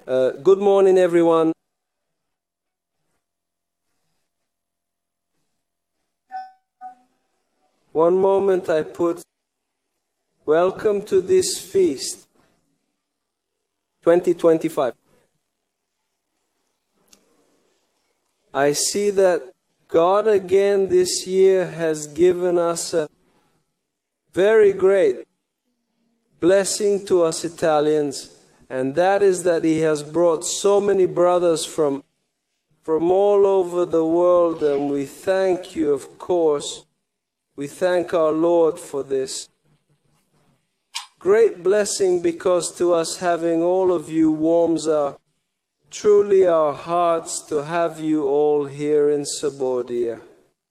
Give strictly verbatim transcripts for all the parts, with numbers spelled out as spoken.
Uh, good morning, everyone. One moment I put, welcome to this feast, twenty twenty-five. I see that God again this year has given us a very great blessing to us Italians, and that is that He has brought so many brothers from, from all over the world, and we thank you, of course. We thank our Lord for this great blessing, because to us having all of you warms our, truly our hearts to have you all here in Sabodia.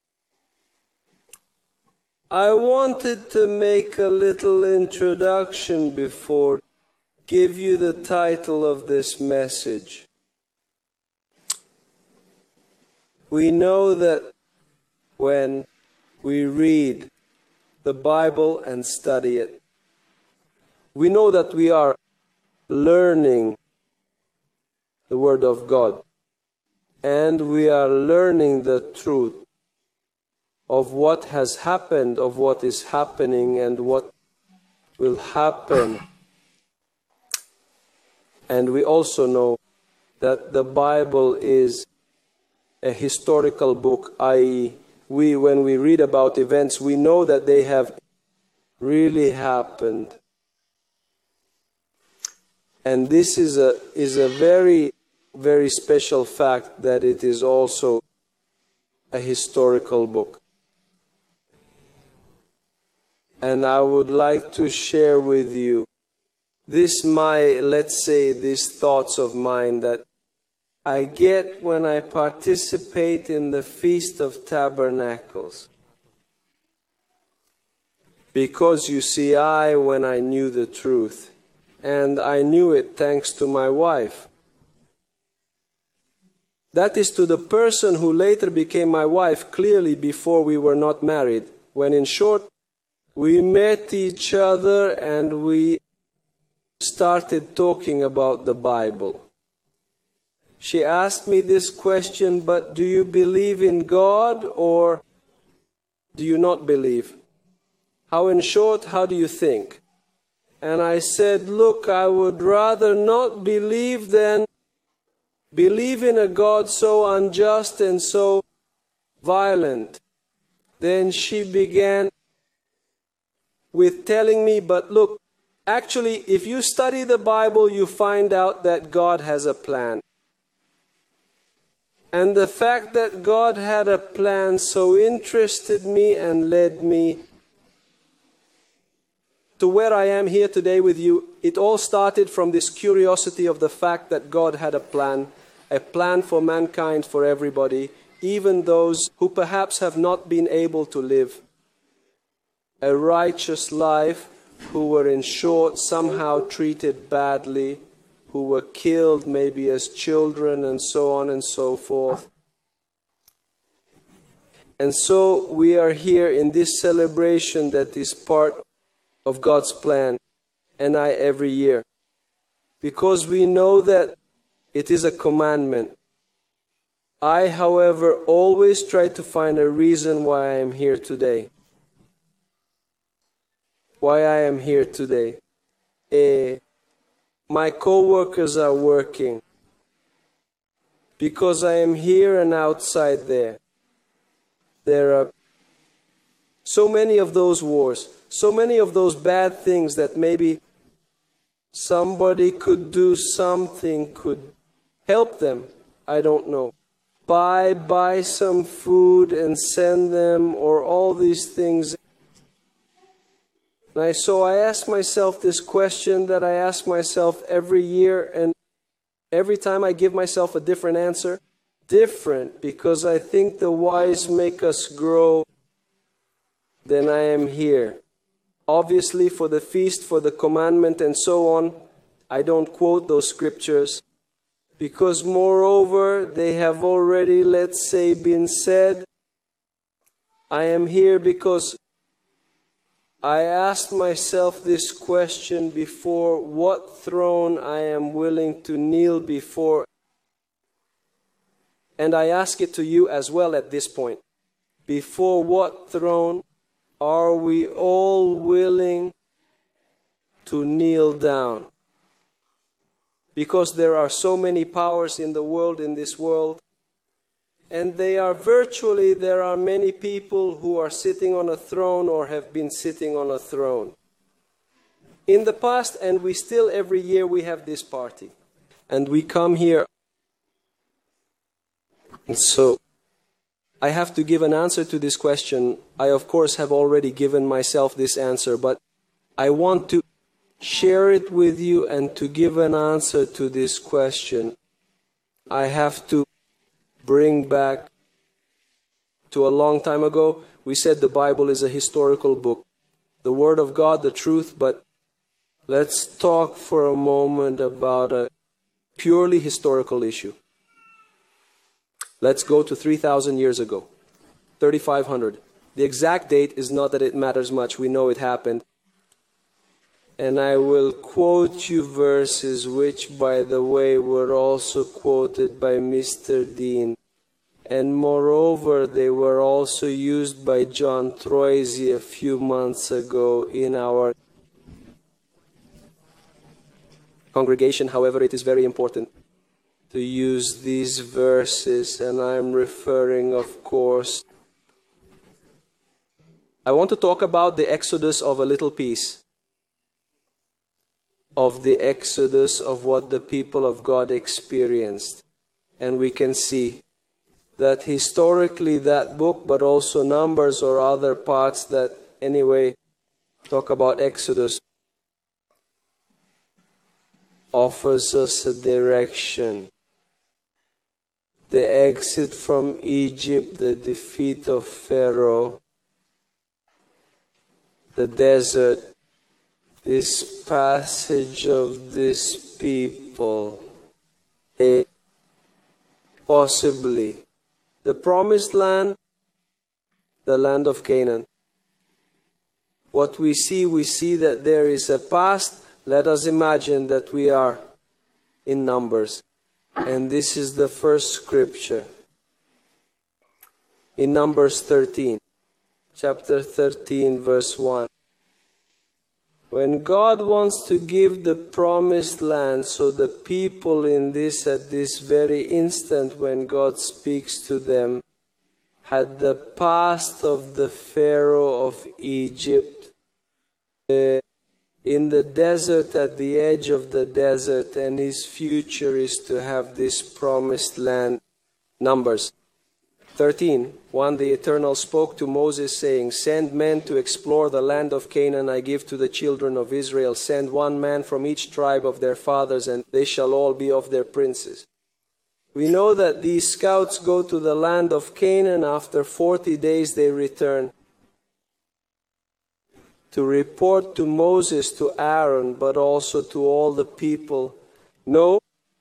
I wanted to make a little introduction before give you the title of this message. We know that when we read the Bible and study it, we know that we are learning the Word of God, and we are learning the truth of what has happened, of what is happening, and what will happen. And we also know that the Bible is a historical book, that is, we, when we read about events, we know that they have really happened. And this is a, is a very, very special fact, that it is also a historical book. And I would like to share with you this my, let's say, these thoughts of mine that I get when I participate in the Feast of Tabernacles. Because you see, I, when I knew the truth, and I knew it thanks to my wife. That is, to the person who later became my wife, clearly before we were not married, when in short, we met each other and we started talking about the Bible. She asked me this question, but do you believe in God or do you not believe? How, in short, how do you think? And I said, look, I would rather not believe than believe in a God so unjust and so violent. Then she began with telling me, but look, actually, if you study the Bible, you find out that God has a plan. And the fact that God had a plan so interested me and led me to where I am here today with you. It all started from this curiosity of the fact that God had a plan, a plan for mankind, for everybody, even those who perhaps have not been able to live a righteous life, who were in short somehow treated badly, who were killed maybe as children, and so on and so forth. And so we are here in this celebration that is part of God's plan, and I every year, because we know that it is a commandment. I, however, always try to find a reason why I am here today. Why I am here today. Eh, my co-workers are working because I am here and outside there. There are so many of those wars, so many of those bad things that maybe somebody could do something, could help them. I don't know. Buy, buy some food and send them, or all these things. And I, so I ask myself this question that I ask myself every year, and every time I give myself a different answer. Different, because I think the whys make us grow. Then I am here. Obviously, for the feast, for the commandment, and so on, I don't quote those scriptures, because moreover, they have already, let's say, been said. I am here because I asked myself this question before: what throne I am willing to kneel before? And I ask it to you as well at this point. Before what throne are we all willing to kneel down? Because there are so many powers in the world, in this world, and they are virtually, there are many people who are sitting on a throne or have been sitting on a throne. In the past, and we still every year we have this party. And we come here. And so, I have to give an answer to this question. I, of course, have already given myself this answer, but I want to share it with you and to give an answer to this question. I have to bring back to a long time ago. We said the Bible is a historical book, the Word of God, the truth, but let's talk for a moment about a purely historical issue. Let's go to three thousand years ago, thirty-five hundred. The exact date is not that it matters much. We know it happened. And I will quote you verses which, by the way, were also quoted by Mister Dean. And moreover, they were also used by John Troisi a few months ago in our congregation. However, it is very important to use these verses, and I'm referring, of course. I want to talk about the exodus of a little piece. Of the exodus of what the people of God experienced. And we can see that historically that book, but also Numbers or other parts that anyway talk about Exodus, offers us a direction. The exit from Egypt, the defeat of Pharaoh, the desert, this passage of this people, a possibly the promised land, the land of Canaan. What we see, we see that there is a past. Let us imagine that we are in Numbers. And this is the first scripture. In Numbers thirteen, chapter thirteen, verse one. When God wants to give the promised land, so the people in this, at this very instant when God speaks to them, had the past of the Pharaoh of Egypt, uh, in the desert, at the edge of the desert, and his future is to have this promised land. Numbers thirteen, one. The Eternal spoke to Moses, saying, "Send men to explore the land of Canaan I give to the children of Israel. Send one man from each tribe of their fathers, and they shall all be of their princes." We know that these scouts go to the land of Canaan. After forty days they return to report to Moses, to Aaron, but also to all the people. No.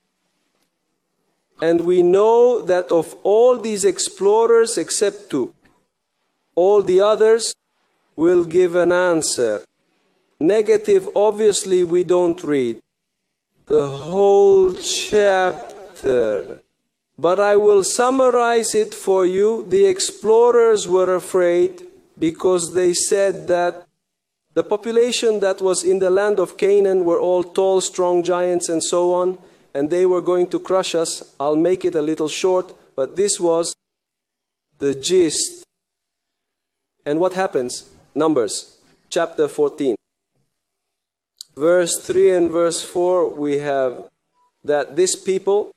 And we know that of all these explorers, except two, all the others will give an answer. Negative, obviously, we don't read the whole chapter. But I will summarize it for you. The explorers were afraid because they said that the population that was in the land of Canaan were all tall, strong giants and so on, and they were going to crush us. I'll make it a little short, but this was the gist. And what happens? Numbers, chapter fourteen. Verse three and verse four, we have that this people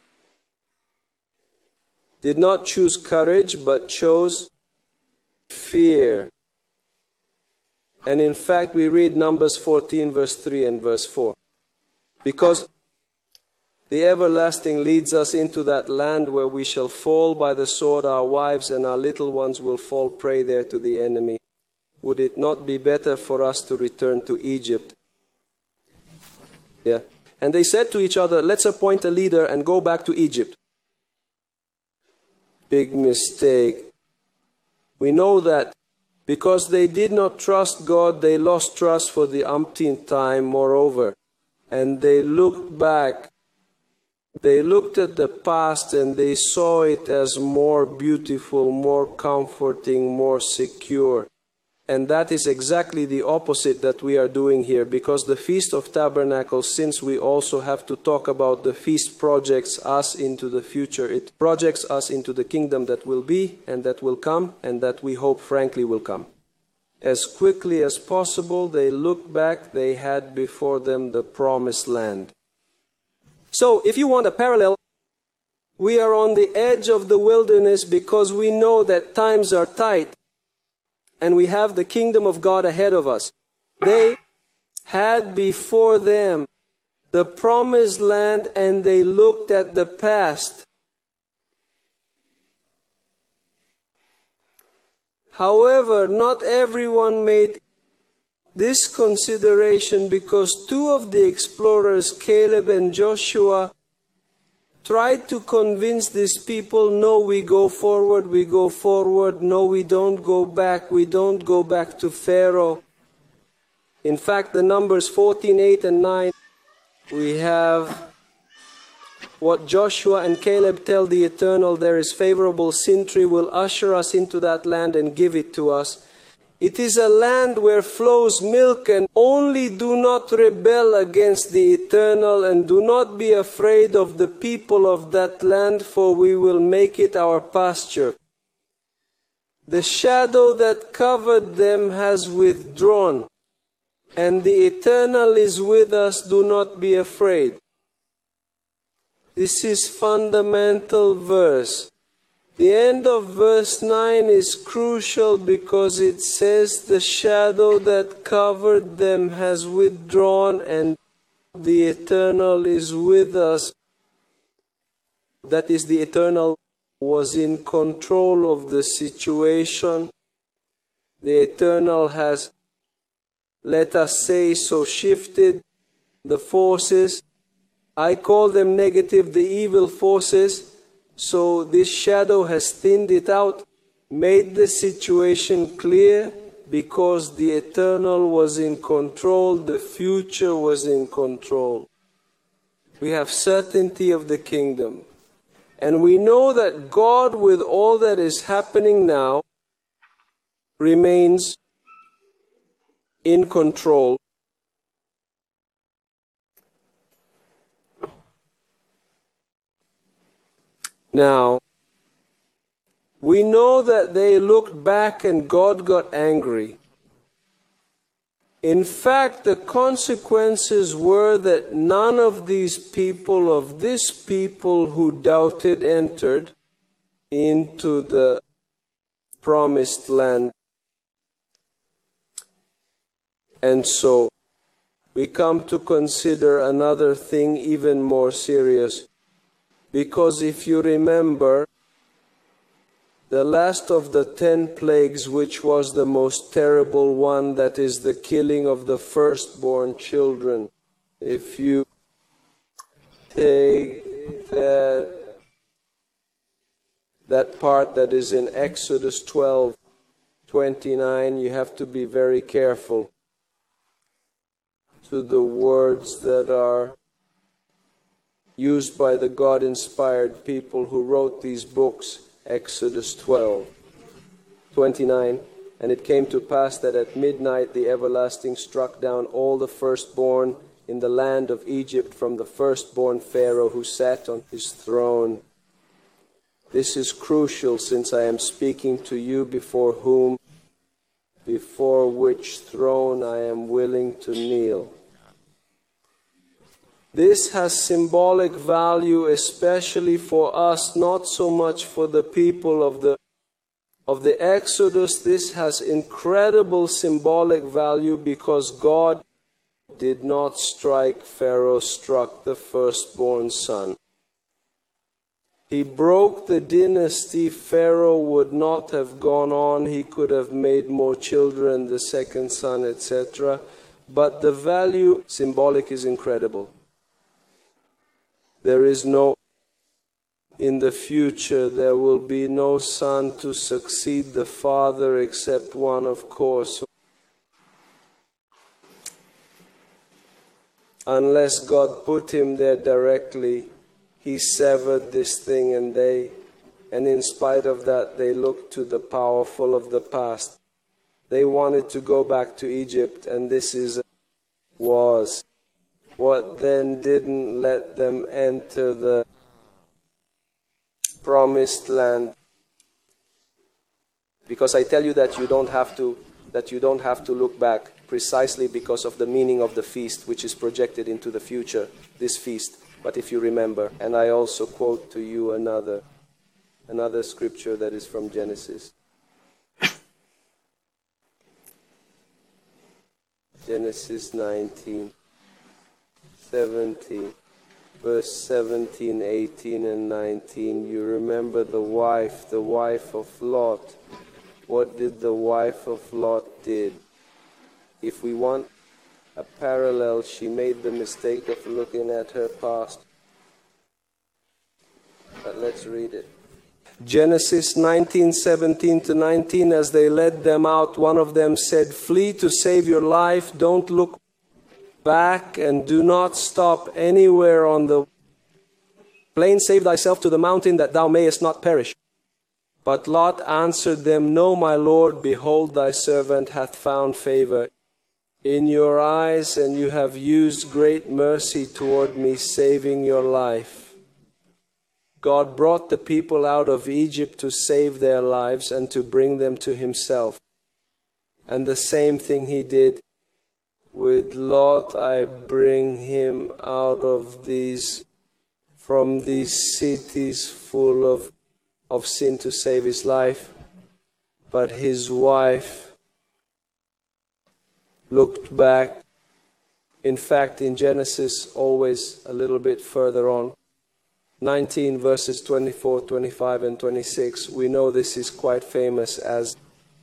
did not choose courage, but chose fear. And in fact, we read Numbers fourteen, verse three and verse four. Because the everlasting leads us into that land where we shall fall by the sword, our wives and our little ones will fall prey there to the enemy. Would it not be better for us to return to Egypt? Yeah. And they said to each other, let's appoint a leader and go back to Egypt. Big mistake. We know that Because they did not trust God, they lost trust for the umpteenth time, moreover. And they looked back. They looked at the past and they saw it as more beautiful, more comforting, more secure. And that is exactly the opposite that we are doing here, because the Feast of Tabernacles, since we also have to talk about the feast, projects us into the future. It projects us into the kingdom that will be and that will come and that we hope frankly will come. As quickly as possible, they looked back, they had before them the promised land. So, if you want a parallel, we are on the edge of the wilderness because we know that times are tight. And we have the kingdom of God ahead of us. They had before them the promised land and they looked at the past. However, not everyone made this consideration, because two of the explorers, Caleb and Joshua, tried to convince these people, no, we go forward, we go forward, no, we don't go back, we don't go back to Pharaoh. In fact, the Numbers fourteen, eight and nine, we have what Joshua and Caleb tell the Eternal, there is favorable Sintry, will usher us into that land and give it to us. It is a land where flows milk, and only do not rebel against the Eternal, and do not be afraid of the people of that land, for we will make it our pasture. The shadow that covered them has withdrawn, and the Eternal is with us, do not be afraid. This is fundamental verse. The end of verse nine is crucial because it says the shadow that covered them has withdrawn and the Eternal is with us. That is, the Eternal was in control of the situation. The Eternal has, let us say so, shifted the forces. I call them negative, the evil forces. So this shadow has thinned it out, made the situation clear, because the Eternal was in control, the future was in control. We have certainty of the kingdom. And we know that God, with all that is happening now, remains in control. Now, we know that they looked back and God got angry. In fact, the consequences were that none of these people, of this people who doubted, entered into the promised land. And so, we come to consider another thing even more serious. Because if you remember, the last of the ten plagues, which was the most terrible one, that is the killing of the firstborn children. If you take that, that part that is in Exodus twelve, twenty-nine, you have to be very careful to the words that are used by the God-inspired people who wrote these books. Exodus twelve, twenty-nine. And it came to pass that at midnight the everlasting struck down all the firstborn in the land of Egypt, from the firstborn Pharaoh who sat on his throne. This is crucial, since I am speaking to you before whom, before which throne I am willing to kneel. This has symbolic value, especially for us, not so much for the people of the of the Exodus. This has incredible symbolic value because God did not strike Pharaoh, struck the firstborn son. He broke the dynasty. Pharaoh would not have gone on. He could have made more children, the second son, et cetera. But the value symbolic is incredible. There is no in the future there will be no son to succeed the father except one, of course. Unless God put him there directly, he severed this thing, and they, and in spite of that, they looked to the powerful of the past. They wanted to go back to Egypt, and this is was what then didn't let them enter the promised land. Because I tell you that you don't have to, that you don't have to look back, precisely because of the meaning of the feast, which is projected into the future, this feast. But if you remember, and I also quote to you another, another scripture that is from Genesis. Genesis nineteen, seventeen, verse seventeen, eighteen, and nineteen. You remember the wife, the wife of Lot. What did the wife of Lot did? If we want a parallel, she made the mistake of looking at her past. But let's read it. Genesis nineteen, seventeen to nineteen, as they led them out, one of them said, "Flee to save your life, don't look back, and do not stop anywhere on the plain. Save thyself to the mountain, that thou mayest not perish." But Lot answered them, "No, my Lord, behold, thy servant hath found favor in your eyes, and you have used great mercy toward me, saving your life." God brought the people out of Egypt to save their lives and to bring them to himself. And the same thing he did with Lot. I bring him out of these, from these cities full of, of sin to save his life. But his wife looked back. In fact, in Genesis, always a little bit further on, nineteen verses twenty-four, twenty-five, and twenty-six, we know this is quite famous as,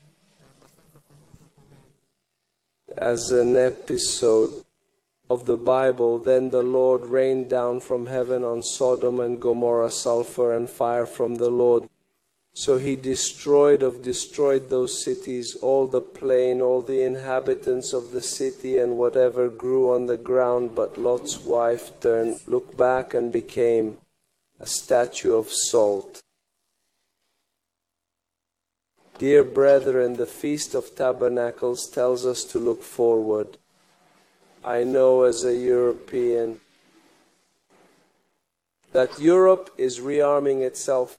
as an episode of the Bible. Then the Lord rained down from heaven on Sodom and Gomorrah sulfur and fire from the Lord. So he destroyed of destroyed those cities, all the plain, all the inhabitants of the city, and whatever grew on the ground. But Lot's wife turned, looked back, and became a statue of salt. Dear brethren, the Feast of Tabernacles tells us to look forward. I know as a European that Europe is rearming itself.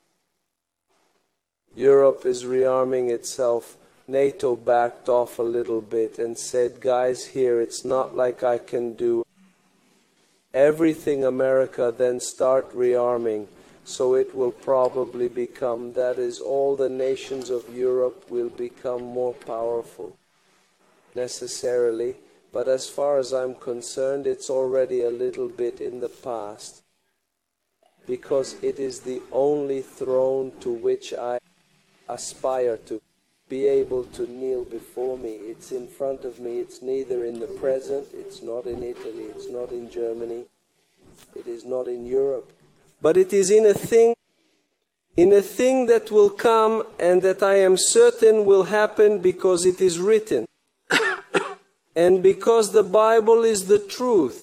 Europe is rearming itself. NATO backed off a little bit and said, guys, here, it's not like I can do everything America, then start rearming. So it will probably become, that is, all the nations of Europe will become more powerful, necessarily. But as far as I'm concerned, it's already a little bit in the past, because it is the only throne to which I aspire to be able to kneel before me. It's in front of me. It's neither in the present, it's not in Italy, it's not in Germany, it is not in Europe, but it is in a thing, in a thing that will come and that I am certain will happen because it is written and because the Bible is the truth.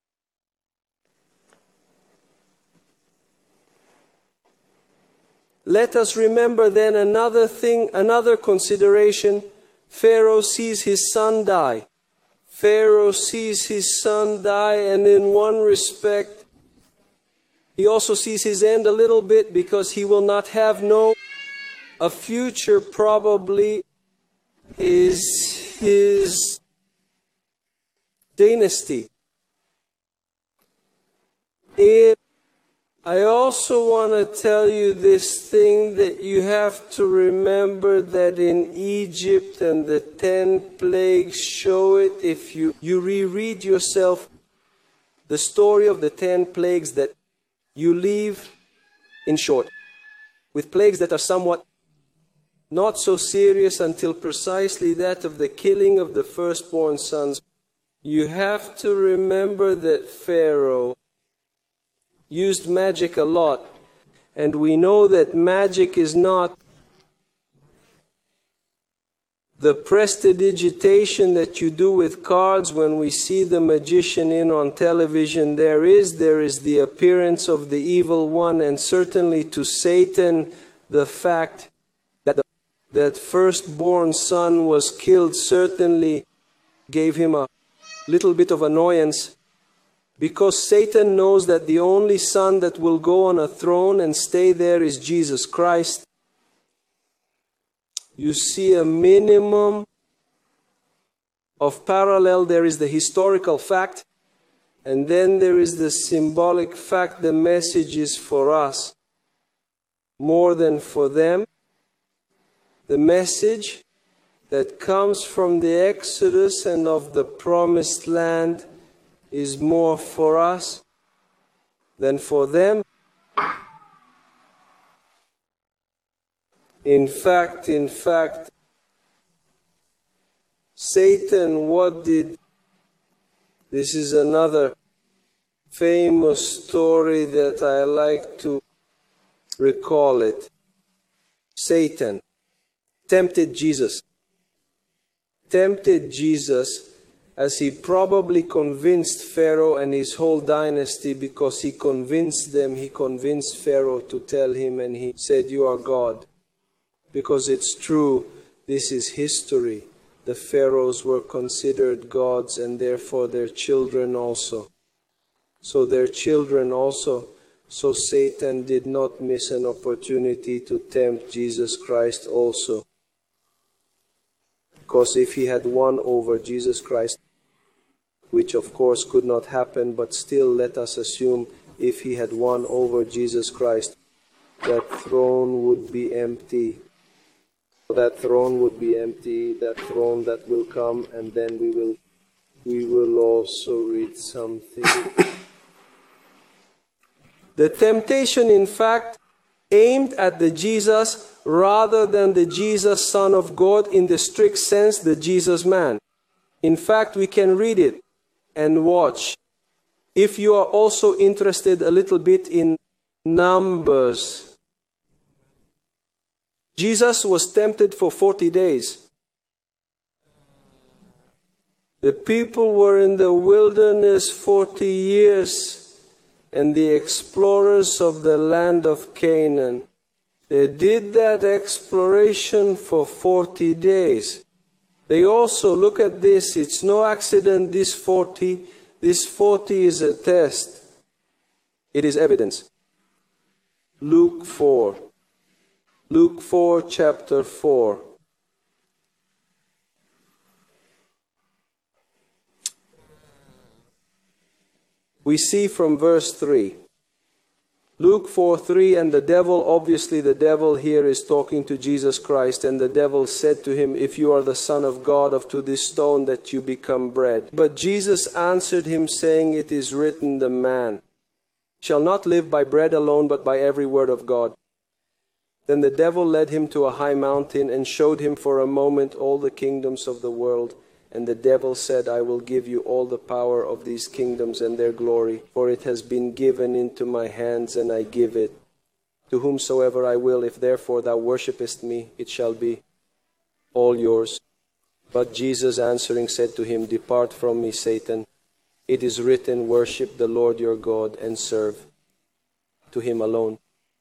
Let us remember then another thing, another consideration. Pharaoh sees his son die. Pharaoh sees his son die, and in one respect, he also sees his end a little bit, because he will not have no, a future probably is his dynasty. It I also want to tell you this thing, that you have to remember that in Egypt, and the ten plagues show it, if you, you reread yourself the story of the ten plagues, that you leave, in short, with plagues that are somewhat not so serious until precisely that of the killing of the firstborn sons. You have to remember that Pharaoh used magic a lot, And we know that magic is not the prestidigitation that you do with cards when we see the magician in on television. There is, there is the appearance of the evil one, and certainly to Satan, the fact that the, that firstborn son was killed certainly gave him a little bit of annoyance, because Satan knows that the only son that will go on a throne and stay there is Jesus Christ. You see a minimum of parallel. There is the historical fact, and then there is the symbolic fact. The message is for us more than for them. The message that comes from the Exodus and of the promised land is more for us than for them. In fact, in fact, Satan, what did... This is another famous story that I like to recall it. Satan tempted Jesus. Tempted Jesus as he probably convinced Pharaoh and his whole dynasty, because he convinced them, he convinced Pharaoh to tell him, and he said, "You are God." Because it's true, this is history. The pharaohs were considered gods, and therefore their children also. So their children also. So Satan did not miss an opportunity to tempt Jesus Christ also. Because if he had won over Jesus Christ, which of course could not happen, but still let us assume if he had won over Jesus Christ, that throne would be empty. That throne would be empty, that throne that will come, and then we will, we will also read something. The temptation, in fact, aimed at the Jesus rather than the Jesus Son of God in the strict sense, the Jesus man. In fact, we can read it and watch. If you are also interested a little bit in Numbers, Jesus was tempted for forty days. The people were in the wilderness forty years, and the explorers of the land of Canaan, they did that exploration for forty days. They also, look at this, it's no accident, this forty, this forty is a test. It is evidence. Luke four. Luke four, chapter four. We see from verse three. Luke four three, and the devil, obviously the devil here is talking to Jesus Christ, and the devil said to him, "If you are the Son of God, of to this stone that you become bread." But Jesus answered him, saying, "It is written, the man shall not live by bread alone, but by every word of God." Then the devil led him to a high mountain and showed him for a moment all the kingdoms of the world. And the devil said, "I will give you all the power of these kingdoms and their glory, for it has been given into my hands, and I give it to whomsoever I will. If therefore thou worshipest me, it shall be all yours." But Jesus answering said to him, "Depart from me, Satan. It is written, worship the Lord your God and serve to him alone."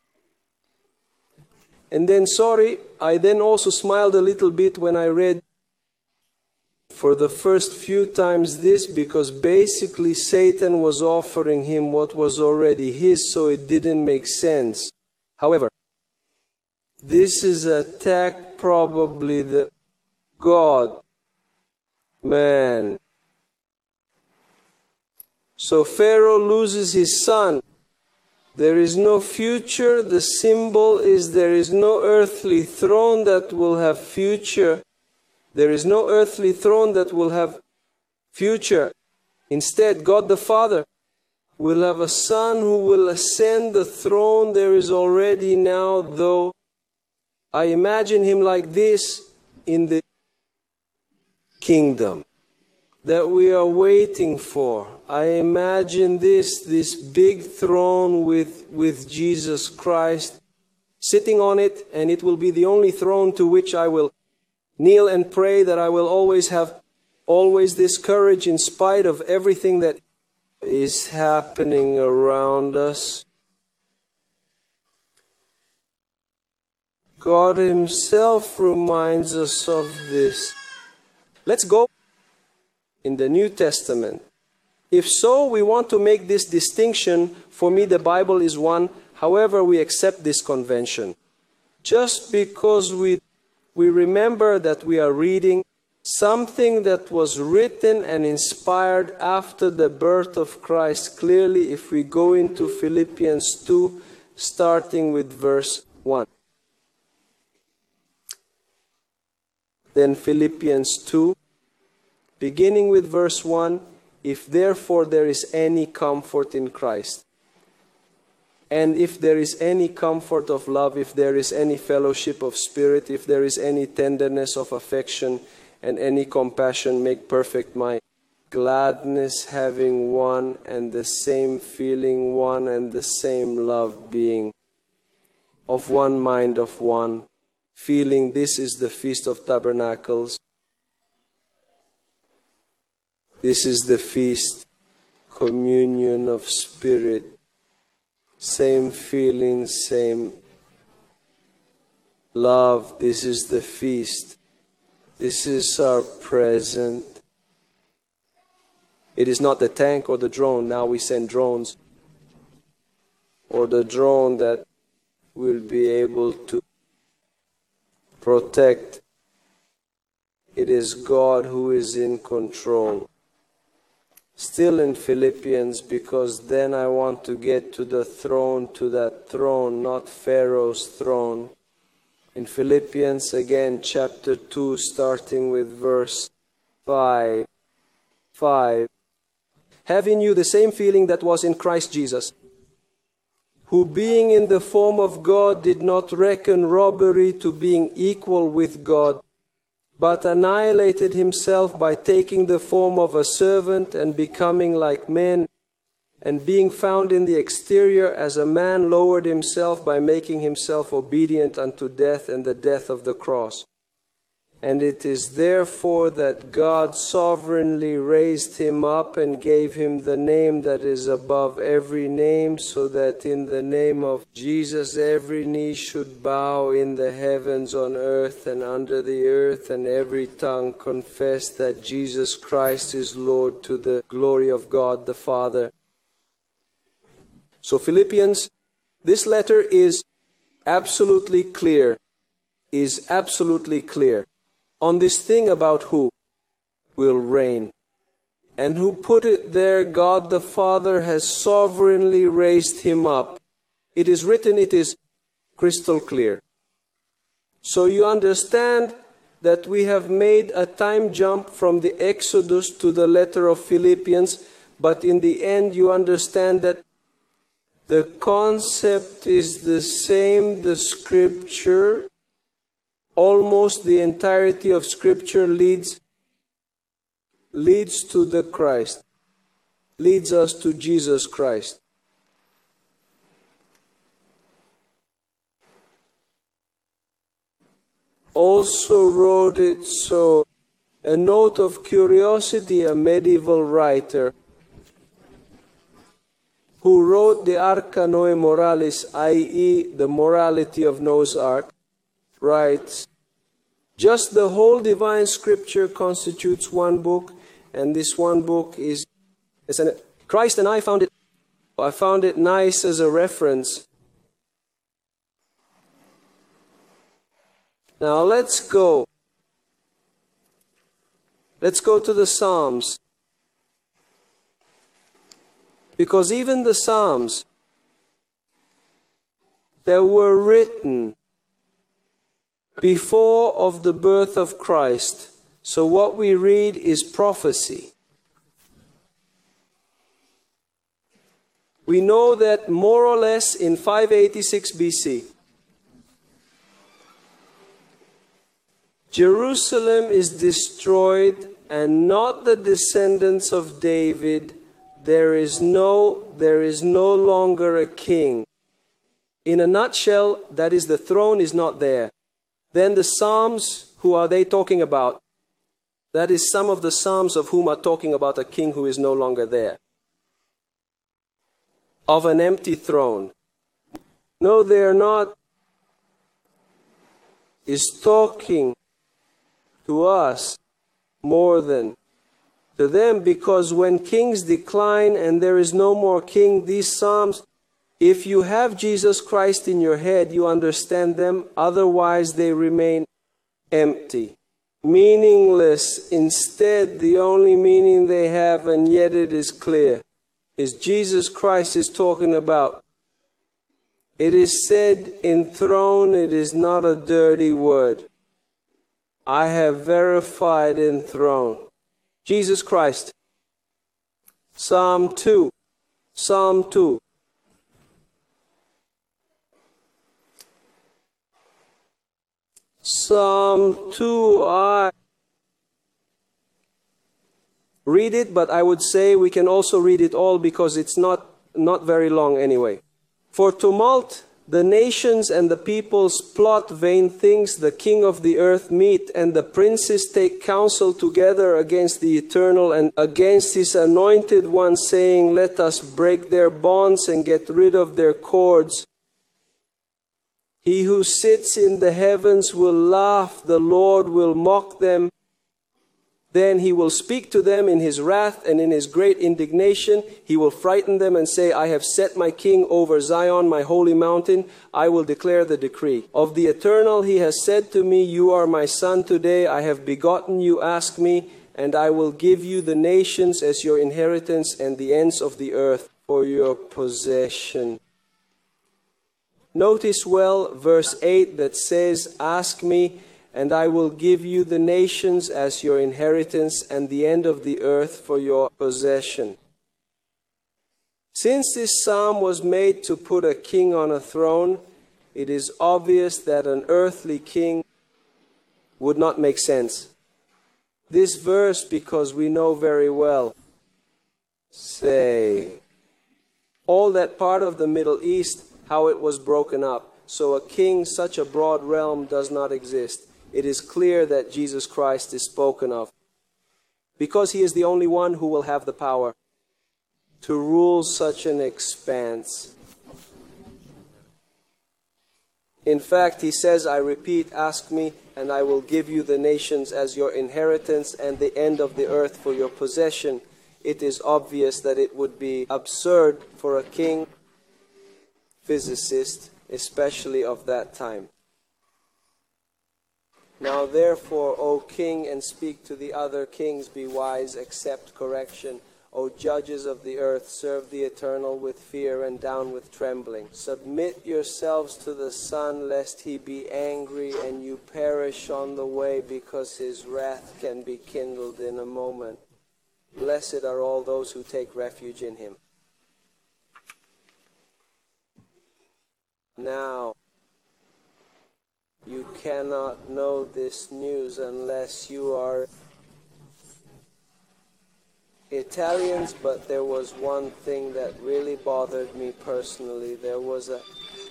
And then, sorry, I then also smiled a little bit when I read for the first few times this, because basically Satan was offering him what was already his, so it didn't make sense. However, this is attack probably the God, man. So Pharaoh loses his son. There is no future. The symbol is there is no earthly throne that will have future. There is no earthly throne that will have future. Instead, God the Father will have a Son who will ascend the throne. There is already now, though, I imagine him like this in the kingdom. that we are waiting for. I imagine this, this big throne with, with Jesus Christ sitting on it, and it will be the only throne to which I will kneel and pray, that I will always have always this courage in spite of everything that is happening around us. God Himself reminds us of this. Let's go in the New Testament. If so, we want to make this distinction. For me, the Bible is one. However, we accept this convention. Just because we, we remember that we are reading something that was written and inspired after the birth of Christ. Clearly, if we go into Philippians two, starting with verse one. Then Philippians two, beginning with verse one, if therefore there is any comfort in Christ, and if there is any comfort of love, if there is any fellowship of spirit, if there is any tenderness of affection, and any compassion, make perfect my gladness, having one and the same feeling, one and the same love, being of one mind, of one feeling. This is the Feast of Tabernacles. This is the feast, communion of spirit. Same feeling, same love. This is the feast. This is our present. It is not the tank or the drone. Now we send drones. Or the drone that will be able to protect. It is God who is in control. Still in Philippians, because then I want to get to the throne, to that throne, not Pharaoh's throne. In Philippians, again, chapter two, starting with verse five. five. Have in you the same feeling that was in Christ Jesus, who being in the form of God did not reckon robbery to being equal with God, but annihilated himself by taking the form of a servant and becoming like men, and being found in the exterior as a man, lowered himself by making himself obedient unto death, and the death of the cross. And it is therefore that God sovereignly raised him up and gave him the name that is above every name, so that in the name of Jesus every knee should bow in the heavens, on earth, and under the earth, and every tongue confess that Jesus Christ is Lord, to the glory of God the Father. So Philippians, this letter is absolutely clear, is absolutely clear on this thing about who will reign. And who put it there? God the Father has sovereignly raised him up. It is written, it is crystal clear. So you understand that we have made a time jump from the Exodus to the letter of Philippians, but in the end you understand that the concept is the same. The Scripture, almost the entirety of Scripture leads, leads to the Christ, leads us to Jesus Christ. Also wrote it so, a note of curiosity, a medieval writer who wrote the Arca Noe Moralis, that is the morality of Noah's Ark, writes, just the whole divine Scripture constitutes one book, and this one book is, is an, Christ, and I found it, I found it nice as a reference. Now let's go. Let's go to the Psalms. Because even the Psalms that were written before of the birth of Christ, so what we read is prophecy. We know that more or less in five eighty-six B C, Jerusalem is destroyed and not the descendants of David, there is no, there is no longer a king. In a nutshell, that is, the throne is not there. Then the Psalms, who are they talking about? That is, some of the Psalms of whom are talking about a king who is no longer there. Of an empty throne. No, they are not. Is talking to us more than to them, because when kings decline and there is no more king, these Psalms, if you have Jesus Christ in your head, you understand them. Otherwise, they remain empty, meaningless. Instead, the only meaning they have, and yet it is clear, is Jesus Christ is talking about. It is said, enthroned, it is not a dirty word. I have verified enthroned. Jesus Christ. Psalm two. Psalm two. Psalm two, I read it, but I would say we can also read it all because it's not, not very long anyway. For tumult, the nations and the peoples plot vain things. The king of the earth meet, and the princes take counsel together against the Eternal and against his anointed one, saying, let us break their bonds and get rid of their cords. He who sits in the heavens will laugh, the Lord will mock them. Then he will speak to them in his wrath and in his great indignation. He will frighten them and say, I have set my king over Zion, my holy mountain. I will declare the decree. Of the Eternal he has said to me, you are my son today. I have begotten you, ask me, and I will give you the nations as your inheritance and the ends of the earth for your possession. Notice well verse eight that says, ask me, and I will give you the nations as your inheritance and the end of the earth for your possession. Since this psalm was made to put a king on a throne, it is obvious that an earthly king would not make sense. This verse, because we know very well, say, all that part of the Middle East, how it was broken up. So a king, such a broad realm, does not exist. It is clear that Jesus Christ is spoken of, because he is the only one who will have the power to rule such an expanse. In fact, he says, I repeat, ask me, and I will give you the nations as your inheritance and the end of the earth for your possession. It is obvious that it would be absurd for a king, physicist, especially of that time. Now therefore, O king, and speak to the other kings, be wise, accept correction. O judges of the earth, serve the Eternal with fear and down with trembling. Submit yourselves to the Son, lest he be angry and you perish on the way, because his wrath can be kindled in a moment. Blessed are all those who take refuge in him. Now, you cannot know this news unless you are Italians, but there was one thing that really bothered me personally. There was a,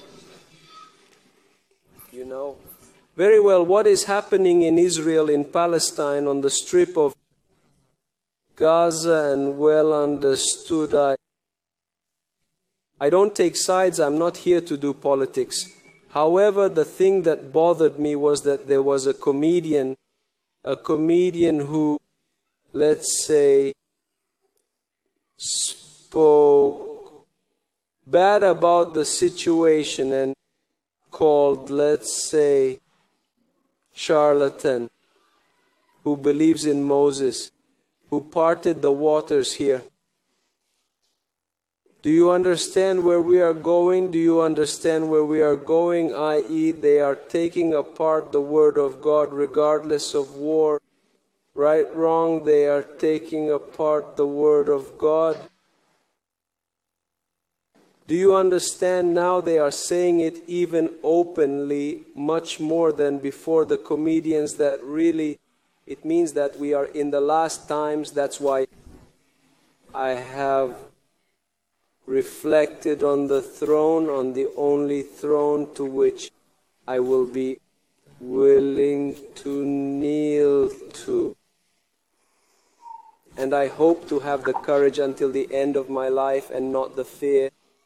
you know, very well what is happening in Israel, in Palestine, on the strip of Gaza, and well understood. I, I don't take sides. I'm not here to do politics. However, the thing that bothered me was that there was a comedian, a comedian who, let's say, spoke bad about the situation and called, let's say, charlatan, who believes in Moses, who parted the waters here. Do you understand where we are going? Do you understand where we are going? that is, they are taking apart the Word of God regardless of war. Right, wrong, they are taking apart the Word of God. Do you understand now? They are saying it even openly, much more than before. The comedians that really It means that we are in the last times. That's why I have reflected on the throne, on the only throne to which I will be willing to kneel to. And I hope to have the courage until the end of my life and not the fear.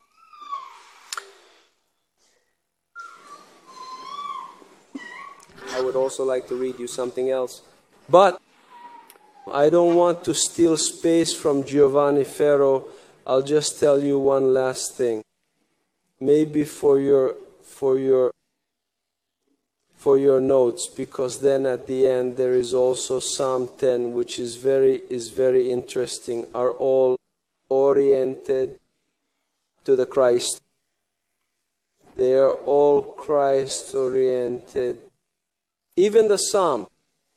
I would also like to read you something else. But I don't want to steal space from Giovanni Ferro. I'll just tell you one last thing. Maybe for your for your for your notes, because then at the end there is also Psalm ten, which is very is very interesting. Are all oriented to the Christ. They are all Christ oriented. Even the Psalm.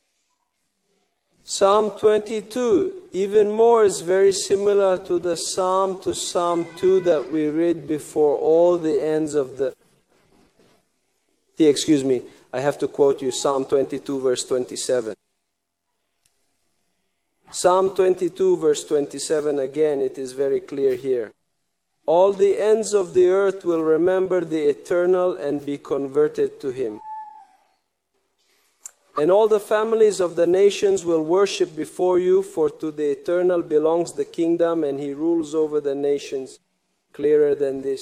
Psalm twenty-two, even more, is very similar to the Psalm to Psalm two that we read before. All the ends of the... Excuse me, I have to quote you Psalm twenty-two, verse twenty-seven. Psalm twenty-two, verse twenty-seven, again, it is very clear here. All the ends of the earth will remember the Eternal and be converted to Him. And all the families of the nations will worship before you, for to the Eternal belongs the kingdom, and He rules over the nations. Clearer than this.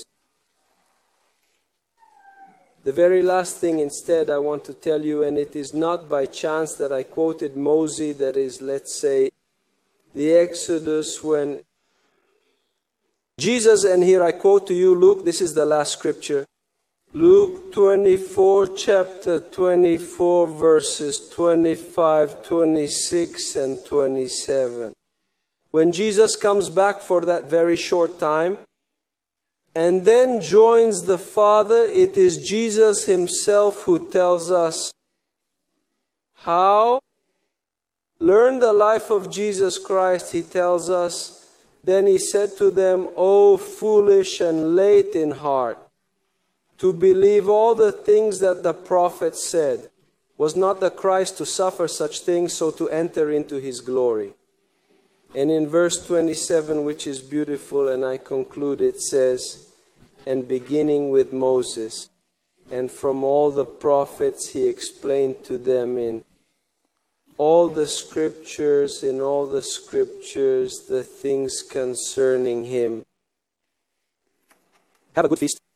The very last thing instead I want to tell you, and it is not by chance that I quoted Moses, that is, let's say, the Exodus when Jesus, and here I quote to you Luke, this is the last scripture. Luke twenty-four, chapter twenty-four, verses twenty-five, twenty-six, and twenty-seven. When Jesus comes back for that very short time, and then joins the Father, it is Jesus Himself who tells us how. Learn the life of Jesus Christ, He tells us. Then He said to them, O foolish and late in heart, to believe all the things that the prophets said. Was not the Christ to suffer such things, so to enter into His glory? And in verse twenty-seven, which is beautiful, and I conclude, it says, and beginning with Moses, and from all the prophets He explained to them in all the scriptures, in all the scriptures, the things concerning Him. Have a good feast.